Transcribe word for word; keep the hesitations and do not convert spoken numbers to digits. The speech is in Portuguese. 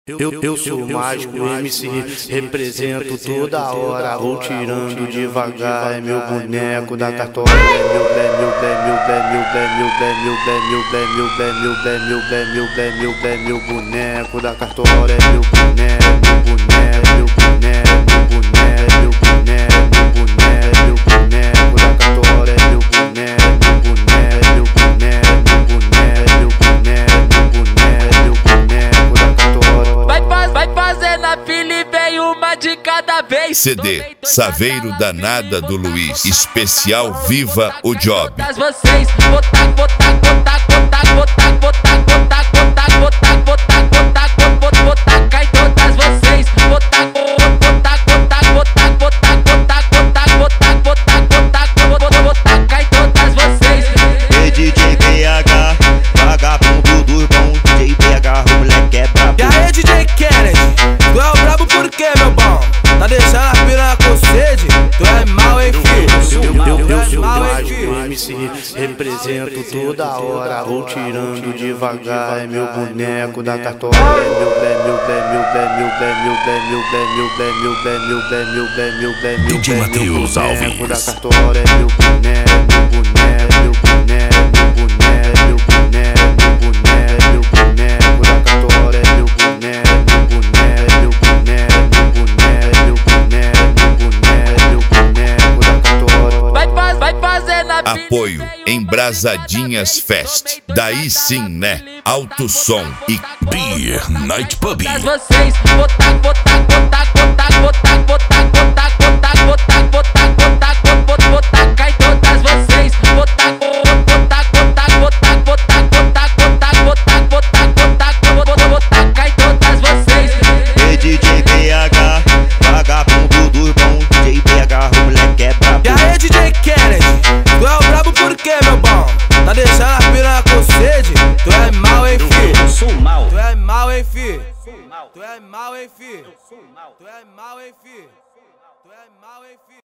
Eu, eu sou o mágico M C, represento toda hora. Vou tirando devagar, é meu boneco da cartola. É meu blé, meu blé, meu blé, meu blé, meu blé, meu blé, meu blé, meu blé, meu blé, meu blé, meu blé, meu boneco da cartola. É meu boneco, meu boneco, meu boneco, meu boneco, meu boneco, meu boneco da cartola. É meu boneco, meu boneco, meu boneco, meu boneco, meu boneco, meu boneco da cartola. Vai, faz, vai fazer na fila e vem uma de cada vez. C D Saveiro Danada do Luiz, especial Viva o Job. Vocês botar, botar, botar, botar, botar, botar, botar, botar, botar, botar, botar, botar, botar, cai todas vocês. Botar, botar, botar, botar, botar, botar, botar, botar, botar, botar, botar, cai todas vocês. E D J B H, vagabundo do bom, D J B H, o moleque é brabo. E aí, D J Kennedy, tu é o brabo por quê, meu bom? Tá deixando a piranha com sede? Tu é mal, hein, filho? Eu, eu, eu, eu sou o mal, hein, mágico filho? M C, represento toda hora. Vou tirando devagar, é meu boneco da cartola. É meu blé, meu blé, meu blé, meu blé, meu blé, meu blé, meu blé, meu blé, meu blé, meu blé, meu blé, meu D J blé, Matheus meu boneco da Alves. cartola. É meu boneco, meu boneco, meu boneco, meu boneco, meu boneco, meu boneco, meu boneco da cartola. É meu boneco, meu boneco, meu boneco, meu boneco, meu boneco, meu boneco da cartola. Vai, faz, vai fazer na fila. Apoio Embrasadinhas Fest. Daí sim, né? Alto som e Beer Night Pub. Vocês botar, botar, botar, botar, botar, botar, botar, botar, botar, botar, botar, botar, botar, cai todas vocês. Botar, botar, botar, botar, botar, botar, botar, botar, botar, botar, botar, cai todas vocês. E D J B H, vagabundo do bom, D J B H, o moleque é brabo. E aí, D J Kennedy, tu é o brabo por quê, meu bom? Tá deixando a piranha com sede? Tu é mal, hein, filho? Eu sou mal. Tu é mal, hein, filho? Tu é mal, hein, filho? Tu é mal, hein, filho? Tu é mal, hein, filho?